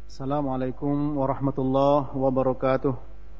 Assalamualaikum warahmatullahi wabarakatuh.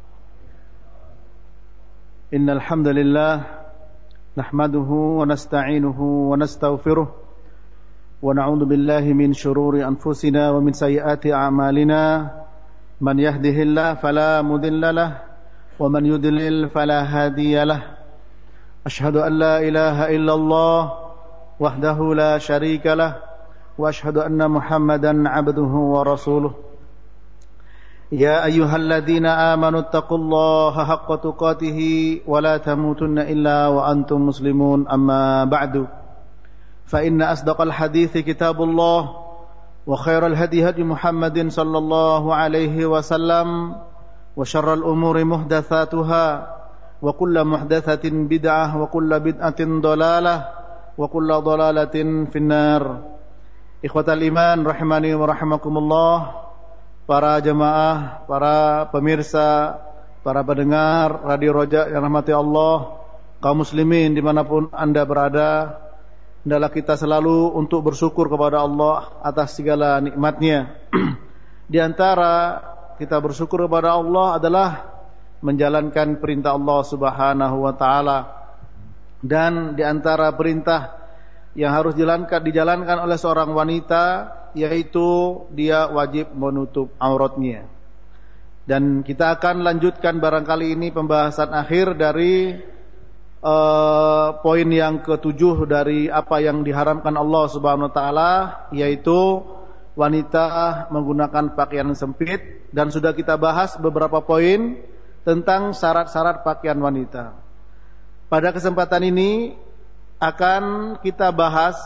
Innal hamdalillah nahmaduhu wa nasta'inuhu wa nastaghfiruh wa na'udzu billahi min shururi anfusina wa min sayyiati a'malina. Man yahdihillahu fala mudilla lahu wa man yudlil fala hadiya lahu. Asyhadu an la ilaha illallah wahdahu la syarika lahu wa asyhadu anna Muhammadan 'abduhu wa rasuluh. Ya ayyuhalladzina amanu taqullaha haqqa tuqatih wa la tamutunna illa wa antum muslimun, amma ba'du. Fa inna asdaqal hadithi kitabullah wa khairal hadi hadi Muhammadin sallallahu alaihi wasallam wa syarral umuri muhdatsatuha wa kullu muhdatsatin bid'ah wa kullu bid'atin dhalalah wa kullu dhalalatin finnar. Ikhwatal iman rahimani wa rahimakumullah, para jemaah, para pemirsa, para pendengar Radio Roja yang rahmati Allah, kaum muslimin dimanapun Anda berada, hendaklah kita selalu untuk bersyukur kepada Allah atas segala nikmatnya. Di antara kita bersyukur kepada Allah adalah menjalankan perintah Allah Subhanahu wa taala. Dan di antara perintah yang harus dijalankan oleh seorang wanita, yaitu dia wajib menutup auratnya. Dan kita akan lanjutkan barangkali ini pembahasan akhir dari poin yang ketujuh dari apa yang diharamkan Allah Subhanahu wa taala, yaitu wanita menggunakan pakaian sempit, dan sudah kita bahas beberapa poin tentang syarat-syarat pakaian wanita. Pada kesempatan ini akan kita bahas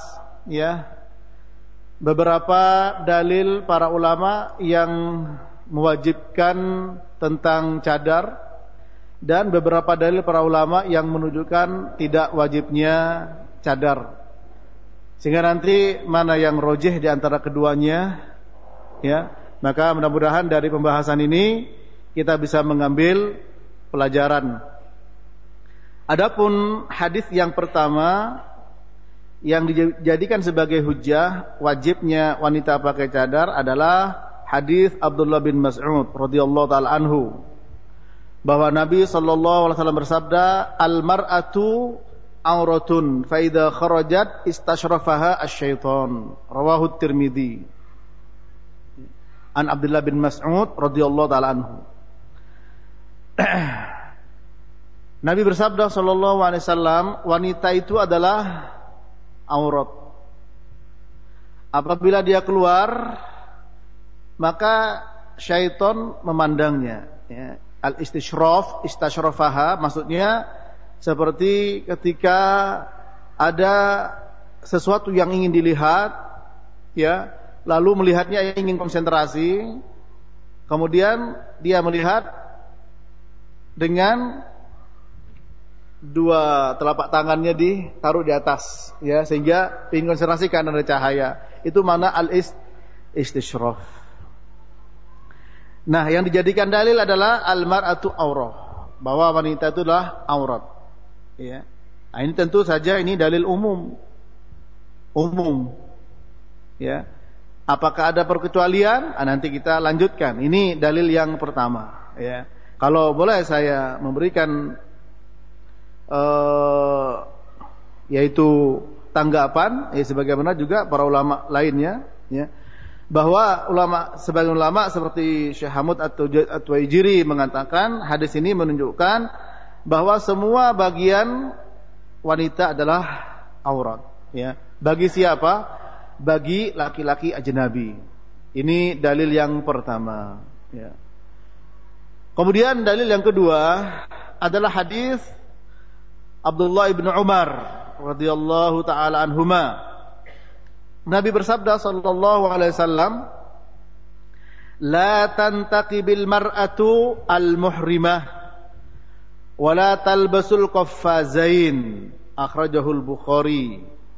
beberapa dalil para ulama yang mewajibkan tentang cadar, dan beberapa dalil para ulama yang menunjukkan tidak wajibnya cadar. Sehingga nanti mana yang rojih di antara keduanya, maka mudah-mudahan dari pembahasan ini kita bisa mengambil pelajaran. Adapun hadis yang pertama yang dijadikan sebagai hujjah wajibnya wanita pakai cadar adalah hadis Abdullah bin Mas'ud radhiyallahu taala anhu, bahwa Nabi sallallahu alaihi wasallam bersabda, al-mar'atu auratun fa idza kharajat istashrafaha asy-syaitan. Rawahu Tirmidzi. An Abdullah bin Mas'ud radhiyallahu taala anhu. Nabi bersabda sallallahu alaihi wasallam, wanita itu adalah aurat. Apabila dia keluar, maka syaitan memandangnya. Al-istishraf, istashrafaha, maksudnya seperti ketika ada sesuatu yang ingin dilihat, lalu melihatnya ingin konsentrasi, kemudian dia melihat dengan dua telapak tangannya ditaruh di atas, sehingga ingin konsentrasikan ada cahaya. Itu mana al-istishraf. Nah, yang dijadikan dalil adalah al-mar'atu aurah, bahwa wanita itu adalah aurat. Nah, ini tentu saja ini dalil umum. Apakah ada perkecualian? Nanti kita lanjutkan. Ini dalil yang pertama. Kalau boleh saya memberikan yaitu tanggapan, sebagaimana juga para ulama lainnya, bahwa sebagian ulama seperti Syekh Hamud At-Tuwaijiri mengatakan hadis ini menunjukkan bahwa semua bagian wanita adalah aurat. Bagi siapa? Bagi laki-laki ajnabi. Ini dalil yang pertama. Kemudian dalil yang kedua adalah hadis Abdullah ibn Umar radhiyallahu taala anhuma. Nabi bersabda sallallahu alaihi wasallam, la tantaqibil mar'atu al-muhrimah wa la talbasul qaffazain. Akhrajahul Bukhari.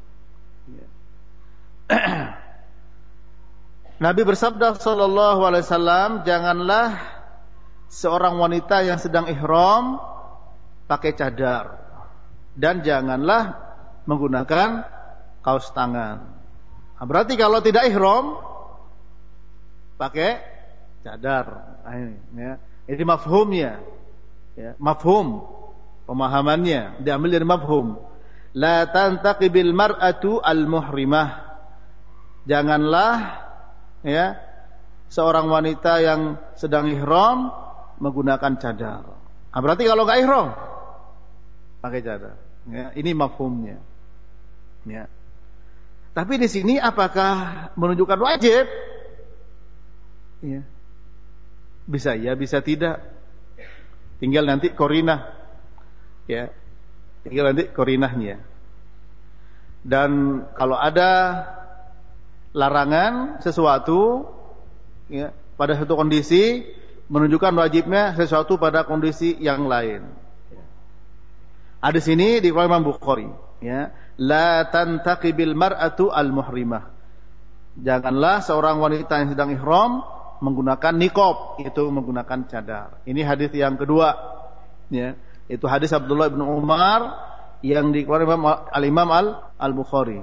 Nabi bersabda sallallahu alaihi wasallam, janganlah seorang wanita yang sedang ihram pakai cadar, dan janganlah menggunakan kaos tangan. Berarti kalau tidak ihram pakai cadar. Ya. Ini mafhumnya. Ya, mafhum pemahamannya diambil dari mafhum. La tantaqibil mar'atu al-muhrimah. Janganlah ya seorang wanita yang sedang ihram menggunakan cadar. Nah, berarti kalau enggak ihram pakai cadar. Ya, ini mafhumnya. Ya. Tapi di sini apakah menunjukkan wajib? Ya. Bisa ya, bisa tidak. Tinggal nanti korinah. Ya. Tinggal nanti korinahnya. Dan kalau ada larangan sesuatu ya, pada satu kondisi menunjukkan wajibnya sesuatu pada kondisi yang lain. Ada sini di Imam Bukhari, ya, la tantaqibil mar'atu al-muhrimah. Janganlah seorang wanita yang sedang ihram menggunakan niqab, itu menggunakan cadar. Ini hadis yang kedua, ya. Itu hadis Abdullah bin Umar yang dikeluarkan Al-Imam Al-Bukhari.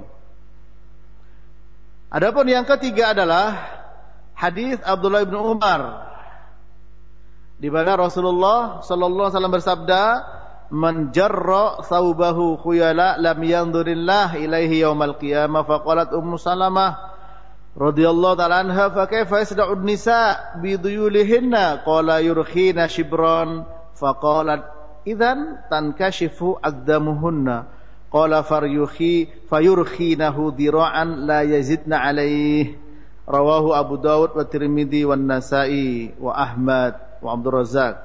Adapun yang ketiga adalah hadis Abdullah bin Umar di mana Rasulullah sallallahu alaihi wasallam bersabda, "Man jarra thawbahu khuyala lam yanzurillah ilaihi yaumal qiyamah." Faqalat Ummu Salamah radhiyallahu ta'ala anha, "Fa kaifa yasda'u an-nisa bi duyulihinna?" Qala yurkhina shibran. Faqalat idzan tankashifu aqdamuhunna. Qala fayurkhinahu dira'an la yazidna alaihi. Rawahu Abu Dawud wa Tirmidzi wa Nasa'i wa Ahmad wa Abdul Razzaq.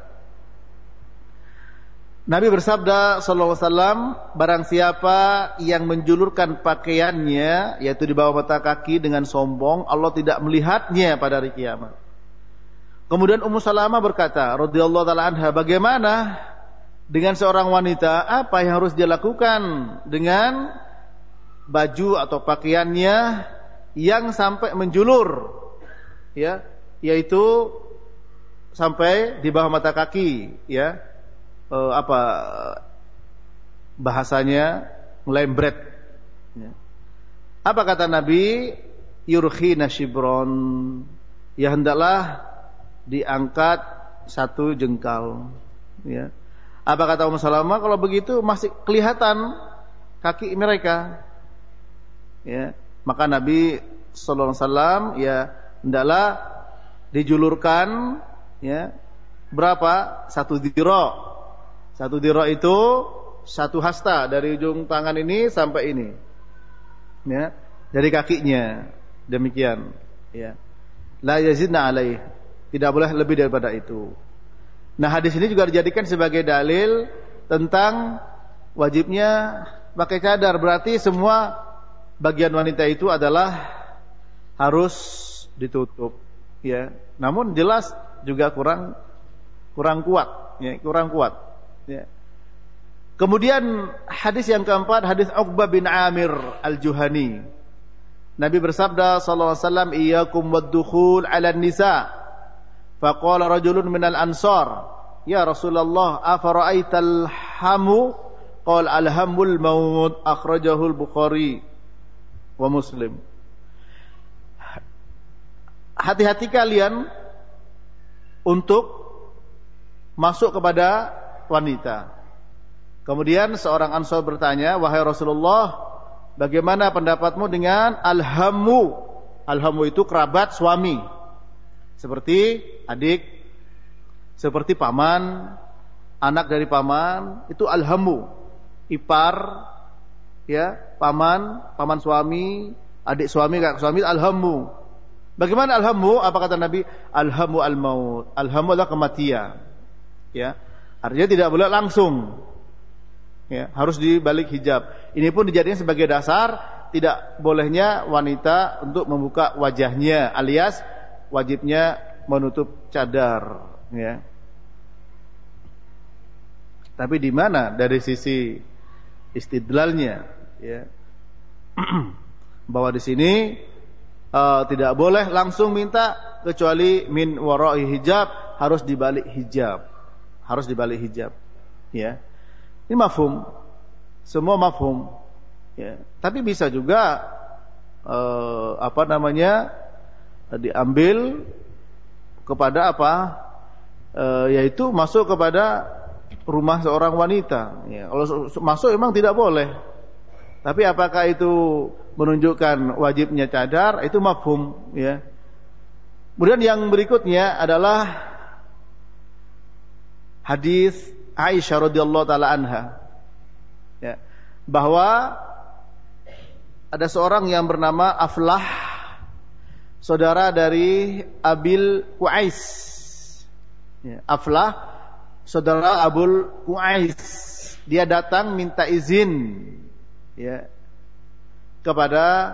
Nabi bersabda sallallahu alaihi wasallam, barang siapa yang menjulurkan pakaiannya yaitu di bawah mata kaki dengan sombong, Allah tidak melihatnya pada hari kiamat. Kemudian Ummu Salamah berkata radhiyallahu taala anha, bagaimana dengan seorang wanita, apa yang harus dia lakukan dengan baju atau pakaiannya yang sampai menjulur, ya, yaitu sampai di bawah mata kaki, ya, bahasanya lembret, ya. Apa kata Nabi? Yurkhina shibron, ya hendaklah diangkat satu jengkal, ya. Apa kata Ummu Salamah? Kalau begitu masih kelihatan kaki mereka, ya. Maka Nabi sallallahu alaihi wasallam ya hendaklah dijulurkan, ya, berapa? Satu dira. Satu dira itu satu hasta dari ujung tangan ini sampai ini, ya, dari kakinya. Demikian, ya. La yazidna alaih, tidak boleh lebih daripada itu. Nah, hadis ini juga dijadikan sebagai dalil tentang wajibnya pakai cadar. Berarti semua bagian wanita itu adalah harus ditutup, ya. Namun jelas juga kurang kuat, ya, kurang kuat, ya. Kemudian hadis yang keempat, hadis Uqbah bin Amir Al-Juhani. Nabi bersabda sallallahu alaihi wasallam, "Iyyakum wad-dukhul 'ala an-nisa." Faqala rajulun minal ansar, "Ya Rasulullah, afara'aital hamu?" Qala al-hamul maut. Akhrajahu al-Bukhari wa Muslim. Hati-hati kalian untuk masuk kepada wanita. Kemudian seorang ansar bertanya, "Wahai Rasulullah, bagaimana pendapatmu dengan al-hamu?" Al-hamu itu kerabat suami, seperti adik, seperti paman, anak dari paman, itu al-hamu. Ipar, ya, paman suami, adik suami, kakak suami, al-hamu. Bagaimana al-hamu? Apa kata Nabi? Al-hamu al-maut. Al-hamu adalah kematian, ya. Artinya tidak boleh langsung, ya, harus dibalik hijab. Ini pun dijadikan sebagai dasar tidak bolehnya wanita untuk membuka wajahnya, alias wajibnya menutup cadar, ya. Tapi di mana dari sisi istidlalnya, ya, bahwa di sini tidak boleh langsung minta, kecuali min wara'i hijab, harus dibalik hijab, ya. Ini mafhum, semua mafhum, ya. Tapi bisa juga diambil kepada apa? Yaitu masuk kepada rumah seorang wanita. Ya, kalau masuk memang tidak boleh. Tapi apakah itu menunjukkan wajibnya cadar? Itu mafhum, ya. Kemudian yang berikutnya adalah hadis Aisyah radhiyallahu taala anha. Ya, bahwa ada seorang yang bernama Aflah, saudara dari Abil Qais. Ya, Aflah, saudara Abul Qais. Dia datang minta izin, ya, kepada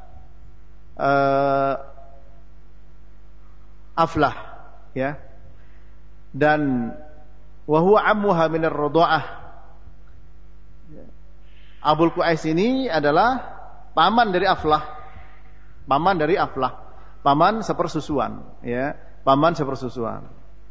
Aflah, ya, dan wa huwa ammuha min ar-radha'ah. Abul Qais ini adalah paman dari Aflah, paman sepersusuan, ya, paman sepersusuan.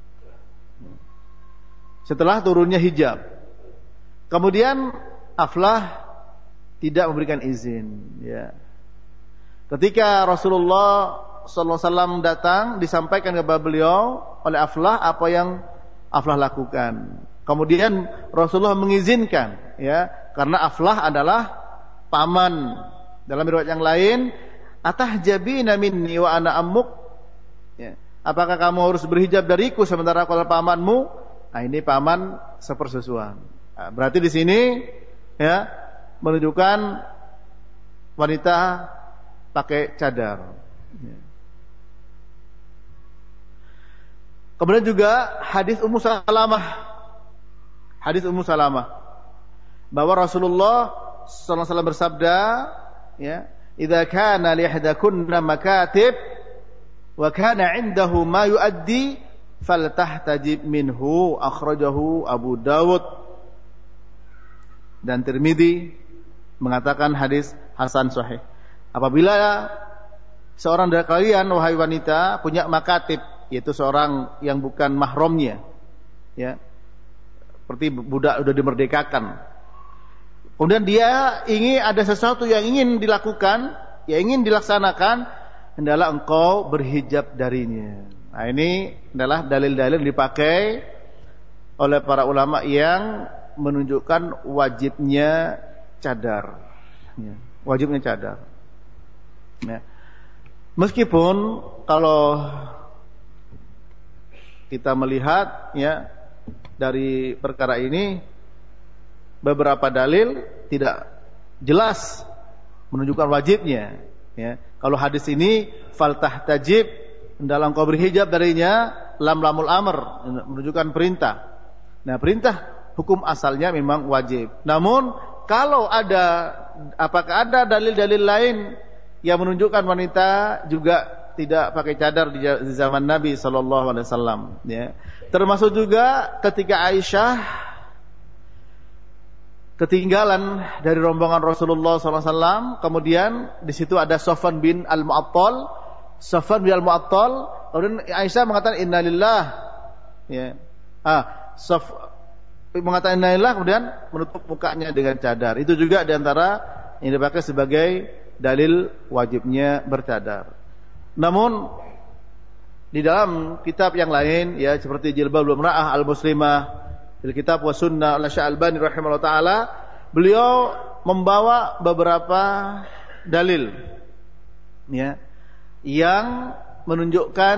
Setelah turunnya hijab, kemudian Aflah tidak memberikan izin, ya. Ketika Rasulullah sallallahu alaihi wasallam datang, disampaikan kepada beliau oleh Aflah apa yang Aflah lakukan. Kemudian Rasulullah mengizinkan, ya, karena Aflah adalah paman. Dalam riwayat yang lain, atahjabina minni wa ana ammuk, ya, apakah kamu harus berhijab dariku sementara aku adalah pamanmu? Nah, ini paman sepersusuan. Nah, berarti di sini, ya, menunjukkan wanita pakai cadar. Ya. Kemudian juga hadis Ummu Salamah, bahwa Rasulullah sallallahu alaihi wasallam bersabda, ya, idza kana li ihdakunna makatib wa kana 'indahu ma yuaddi faltahtajib minhu, akhrajahu Abu Dawud dan Tirmidzi mengatakan hadis hasan sahih. Apabila seorang dari kalian wahai wanita punya makatib, yaitu seorang yang bukan mahramnya, ya, seperti budak sudah dimerdekakan, kemudian dia ingin ada sesuatu yang ingin dilakukan, yang ingin dilaksanakan, hendaklah engkau berhijab darinya. Nah, ini adalah dalil-dalil dipakai oleh para ulama yang menunjukkan wajibnya cadar, ya, wajibnya cadar. Ya. Meskipun kalau kita melihat, ya, dari perkara ini beberapa dalil tidak jelas menunjukkan wajibnya, ya. Kalau hadis ini faltahtajib, dalam kau berhijab darinya, lamul amr, menunjukkan perintah. Nah, perintah hukum asalnya memang wajib. Namun kalau apakah ada dalil-dalil lain yang menunjukkan wanita juga tidak pakai cadar di zaman Nabi sallallahu alaihi wasallam, ya. Termasuk juga ketika Aisyah ketinggalan dari rombongan Rasulullah sallallahu alaihi wasallam, kemudian di situ ada Safwan bin Al-Mu'attal. Kemudian Aisyah mengatakan innalillah, ya. Mengatakan innalillah, kemudian menutup mukanya dengan cadar. Itu juga diantara yang dipakai sebagai dalil wajibnya bercadar. Namun di dalam kitab yang lain, ya, seperti Jilbabul Mar'ah Al-Muslimah, di kitab wa sunnah Al-Syalbani rahimahullah taala, beliau membawa beberapa dalil, ya, yang menunjukkan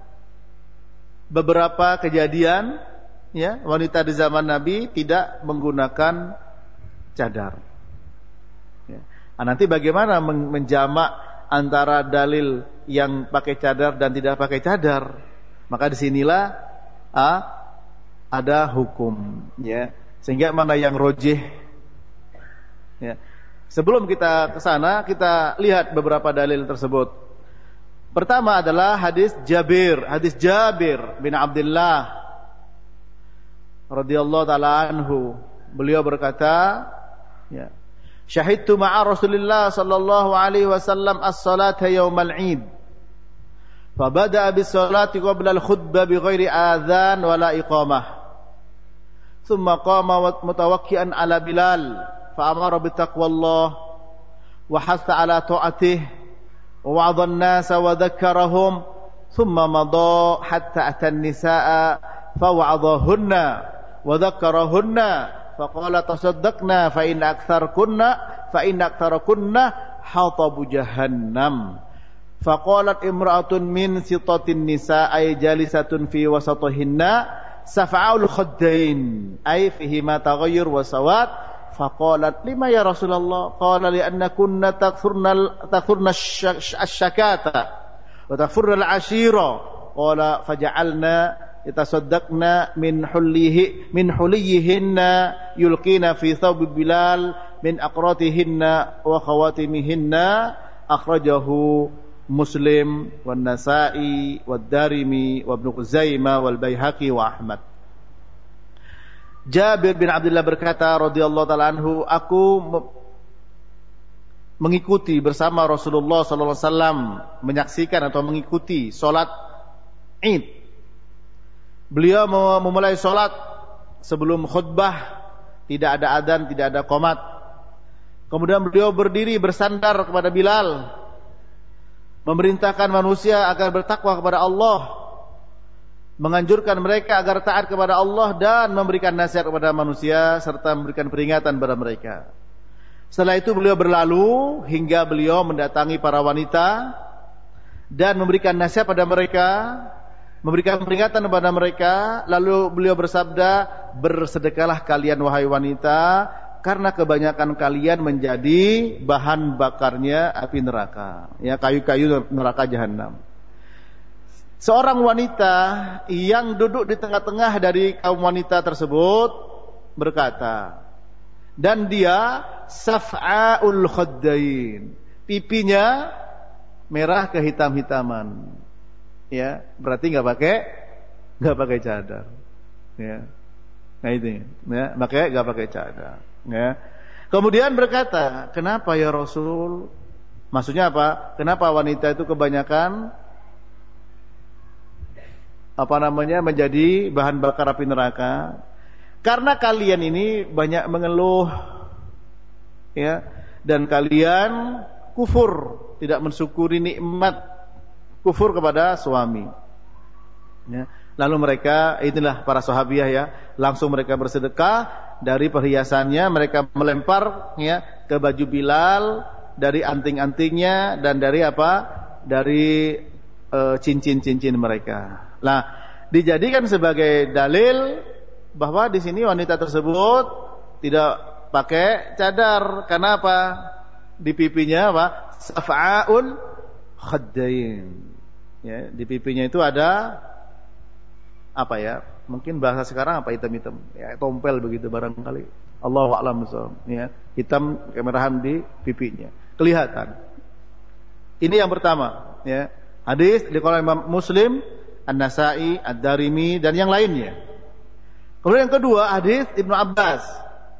beberapa kejadian, ya, wanita di zaman Nabi tidak menggunakan cadar. Ya. Nah, nanti bagaimana menjamak antara dalil yang pakai cadar dan tidak pakai cadar? Maka disinilah ada hukum, ya. Sehingga mana yang rojih, ya. Sebelum kita ke sana, kita lihat beberapa dalil tersebut. Pertama adalah hadis Jabir bin Abdullah radhiyallahu taala anhu. Beliau berkata, ya, syahidtu ma'a Rasulillah sallallahu alaihi wasallam as-salata yaumal 'id. Fa bada'a bis-salati qabla al-khutbah bighairi adhan wala iqamah. Thumma qama mutawakkian 'ala Bilal fa amara bi taqwallah wa hasa 'ala ta'atihi wa wa'adha an-nasa wa dhakkarahum thumma madha hatta atan nisaa fa wa'adhahunna wa dzakkarahunna fa qala tasaddaqna fa in aktharakunna hatabu jahannam. Fa qalat imra'atun min sitatin nisaa ay jalisatun fi wasatihinna safa'ul khaddain ay fihi ma taghayyur wa sawat. Faqalat lima ya Rasulullah? Qala li anna kunna takfurna asyakata wa takfurna al-ashira. Qala faja'alna yatasaddaqna min huliyihinna yulqina fi thawbi Bilal min aqratihinna wa khawatimihinna. Akhrajahu Muslim wan Nasa'i wad Darimi wa Ibnu Khuzaimah wal Baihaqi wa Ahmad. Jabir bin Abdullah berkata radhiyallahu ta'ala anhu, aku mengikuti bersama Rasulullah sallallahu alaihi wasallam, menyaksikan atau mengikuti salat Id. Beliau memulai salat sebelum khutbah, tidak ada adzan, tidak ada qomat. Kemudian beliau berdiri bersandar kepada Bilal, memerintahkan manusia agar bertakwa kepada Allah, menganjurkan mereka agar taat kepada Allah dan memberikan nasihat kepada manusia serta memberikan peringatan kepada mereka. Setelah itu beliau berlalu hingga beliau mendatangi para wanita dan memberikan nasihat pada mereka, memberikan peringatan kepada mereka. Lalu beliau bersabda, bersedekahlah kalian wahai wanita, karena kebanyakan kalian menjadi bahan bakarnya api neraka, ya, kayu-kayu neraka jahanam. Seorang wanita yang duduk di tengah-tengah dari kaum wanita tersebut berkata, dan dia saf'aul khaddain, pipinya merah kehitam-hitaman, ya, berarti nggak pakai cadar, ya. Nah itu, ya, makanya nggak pakai cadar, ya. Kemudian berkata, kenapa ya Rasul? Maksudnya apa? Kenapa wanita itu kebanyakan menjadi bahan bakar api neraka? Karena kalian ini banyak mengeluh, ya, dan kalian kufur, tidak mensyukuri nikmat kufur kepada suami, ya. Lalu mereka, inilah para sahabiah, ya, langsung mereka bersedekah dari perhiasannya, mereka melempar, ya, ke baju Bilal, dari anting-antingnya dan dari dari cincin-cincin mereka. Nah, dijadikan sebagai dalil bahwa di sini wanita tersebut tidak pakai cadar. Karena apa? Di pipinya saf'aul khaddain. Ya, di pipinya itu ada mungkin bahasa sekarang hitam-hitam, ya, tompel begitu barangkali. Allahu a'lam bishawab, ya, hitam kemerahan di pipinya kelihatan. Ini yang pertama, ya. Hadis dikeluarkan Imam Muslim, An-Nasa'i, Ad-Darimi dan yang lainnya. Kemudian yang kedua, hadis Ibnu Abbas.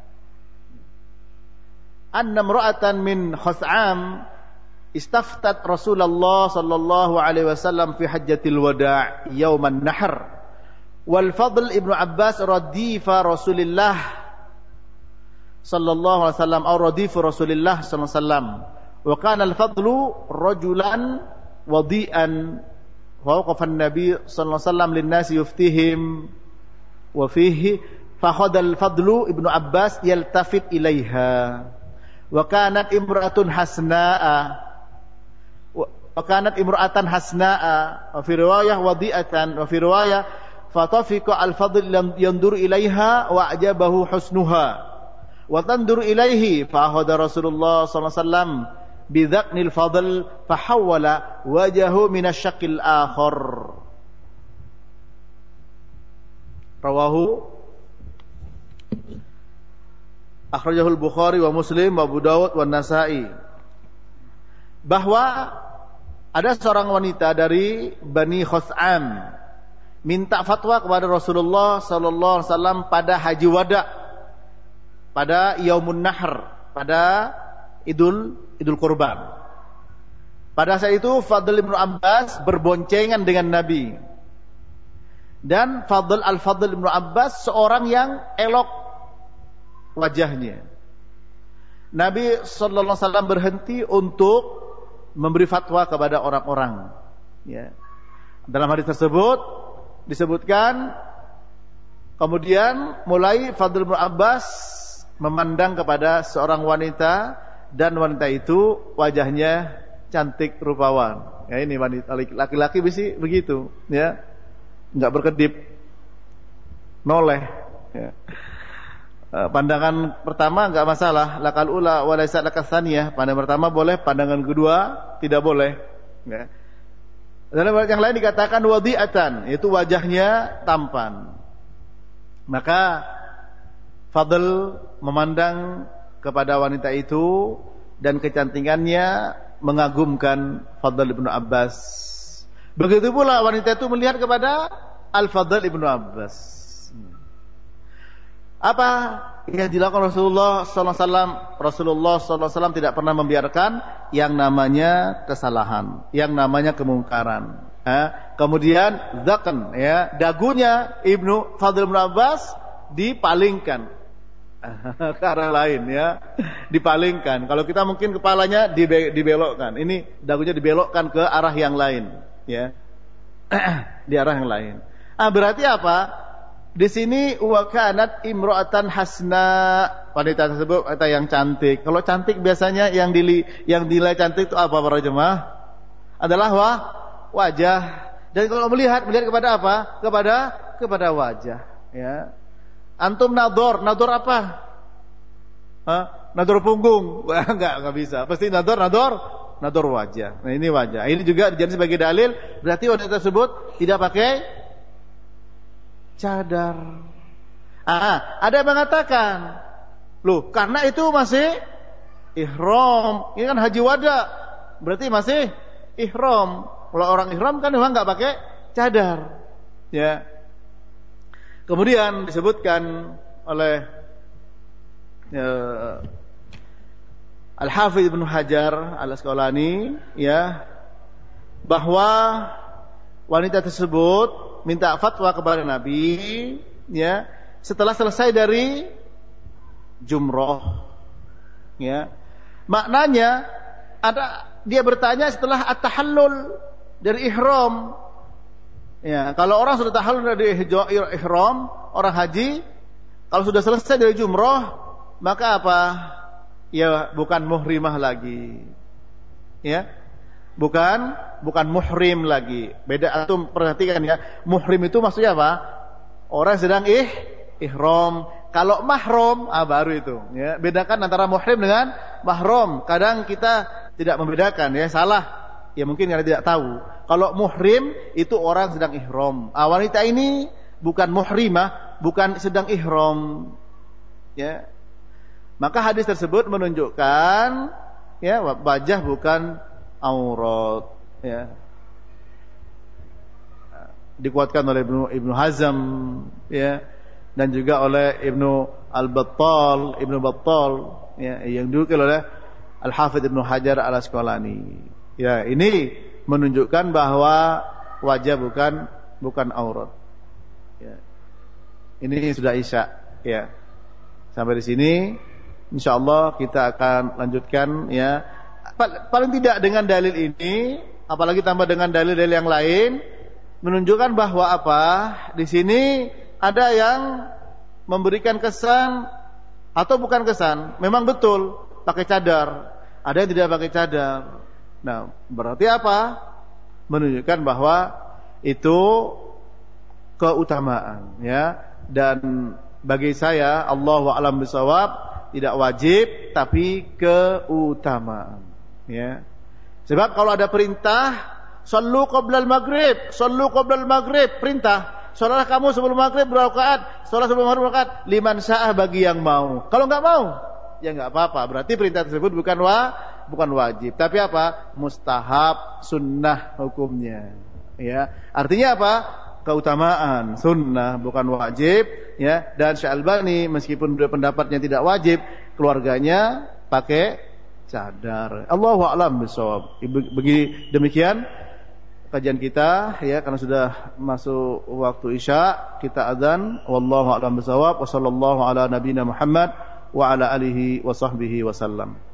Anna imra'atan min Khuz'am istaftat Rasulullah sallallahu alaihi wasallam fi hajjatil wada' yauman nahr. Wal Fadl Ibnu Abbas radifa Rasulillah sallallahu alaihi wasallam atau radifu Rasulillah sallallahu alaihi wasallam. Wa kana al-Fadlu rajulan wadi'an wa waqafa an-nabi sallallahu alaihi wasallam lin-nasi yuftihim wa fihi fa khadha al-Fadlu Ibnu Abbas yaltafit ilaiha wa kanat imra'atun hasna'a wa kanat imra'atan hasna'a wa fi riwayah wadi'atan wa fi riwayah fatafiqa al-Fadl yandur ilaiha wa ajabahu husnuha wa tandur ilaihi fa khadha Rasulullah sallallahu alaihi wasallam bidhaqnil Fadl fahawala wajahu minasyaqil akhar. Rawahu akhrajahul Bukhari wa Muslim wa Abu Dawud wa Nasa'i. Bahwa ada seorang wanita dari Bani Khuz'am minta fatwa kepada Rasulullah sallallahu alaihi wasallam pada haji wada, pada Yaumun Nahr, pada Idul Kurban. Pada saat itu Fadl Ibnu Abbas berboncengan dengan Nabi. Dan Al-Fadl Ibnu Abbas seorang yang elok wajahnya. Nabi sallallahu alaihi wasallam berhenti untuk memberi fatwa kepada orang-orang, ya. Dalam hadis tersebut disebutkan, kemudian mulai Fadl bin Abbas memandang kepada seorang wanita, dan wanita itu wajahnya cantik rupawan. Ya, ini wanita, laki-laki begitu, ya, nggak berkedip, noleh. Ya. Pandangan pertama nggak masalah, lakal ula walaysa lakal tsaniyah. Pandangan pertama boleh, pandangan kedua tidak boleh. Ya. Dalam yang lain dikatakan wadi'atan, yaitu wajahnya tampan. Maka Fadl memandang kepada wanita itu dan kecantikannya mengagumkan Fadl ibnu Abbas. Begitu pula wanita itu melihat kepada Al-Fadl ibnu Abbas. Apa yang dilakukan Rasulullah SAW? Rasulullah SAW tidak pernah membiarkan yang namanya kesalahan, yang namanya kemungkaran. Kemudian zakan, ya, dagunya Fadl ibnu Abbas dipalingkan ke arah lain, ya, dipalingkan. Kalau kita mungkin kepalanya dibelokkan, ini dagunya dibelokkan ke arah yang lain, ya, di arah yang lain. Berarti apa? Di sini wa kanat imra'atan hasna, wanita tersebut wanita yang cantik. Kalau cantik biasanya yang dinilai cantik itu apa para jemaah? Adalah wajah. Dan kalau melihat kepada apa? Kepada wajah, ya. Antum nador apa? Nador punggung? Enggak bisa. Pasti nador wajah. Nah, ini wajah. Ini juga dijadikan sebagai dalil, berarti wanita tersebut tidak pakai cadar. Ada yang mengatakan, loh, karena itu masih ihram. Ini kan haji wada, berarti masih ihram. Kalau orang ihram kan memang nggak pakai cadar, ya. Kemudian disebutkan oleh Al-Hafidz Ibnu Hajar Al-Asqalani, ya, bahwa wanita tersebut minta fatwa kepada Nabi, ya, setelah selesai dari jumroh, ya. Maknanya dia bertanya setelah at-tahallul dari ihram. Ya, kalau orang sudah tahallul dari ihram, orang haji, kalau sudah selesai dari jumroh, maka apa? Ya, bukan muhrimah lagi. Ya. Bukan muhrim lagi. Beda, antum perhatikan, ya. Muhrim itu maksudnya apa? Orang sedang ihram. Kalau mahram, baru itu, ya. Bedakan antara muhrim dengan mahram. Kadang kita tidak membedakan, ya, salah. Ya mungkin karena tidak tahu. Kalau muhrim itu orang sedang ihram. Wanita ini bukan muhrimah, bukan sedang ihram, ya. Maka hadis tersebut menunjukkan, ya, wajah bukan aurat, ya. Dikuatkan oleh Ibnu Hazm, ya, dan juga oleh Ibnu Battal, ya, yang dinukil oleh Al-Hafidz Ibnu Hajar Al-Asqalani. Ya, ini menunjukkan bahwa wajah bukan aurat. Ya. Ini sudah Isya, ya. Sampai di sini insyaallah kita akan lanjutkan, ya. Paling tidak dengan dalil ini, apalagi tambah dengan dalil-dalil yang lain, menunjukkan bahwa apa? Di sini ada yang memberikan kesan atau bukan kesan. Memang betul pakai cadar, ada yang tidak pakai cadar. Nah, berarti apa? Menunjukkan bahwa itu keutamaan, ya. Dan bagi saya, Allahu a'lam bishawab, tidak wajib tapi keutamaan, ya. Sebab kalau ada perintah sallu qabla al-maghrib, perintah, salatlah kamu sebelum maghrib berapa rakaat, salat sebelum maghrib berapa rakaat, liman sya'ah, bagi yang mau. Kalau enggak mau, ya enggak apa-apa. Berarti perintah tersebut bukan wajib, tapi apa? Mustahab, sunnah hukumnya, ya. Artinya apa? Keutamaan, sunnah, bukan wajib, ya. Dan Syekh Albani meskipun pendapatnya tidak wajib, keluarganya pakai cadar. Allahu a'lam bishawab. Bagi demikian kajian kita, ya, karena sudah masuk waktu Isya, kita azan. Wallahu a'lam bishawab. Wa sallallahu ala nabiyina Muhammad wa ala alihi wa sahbihi wasallam.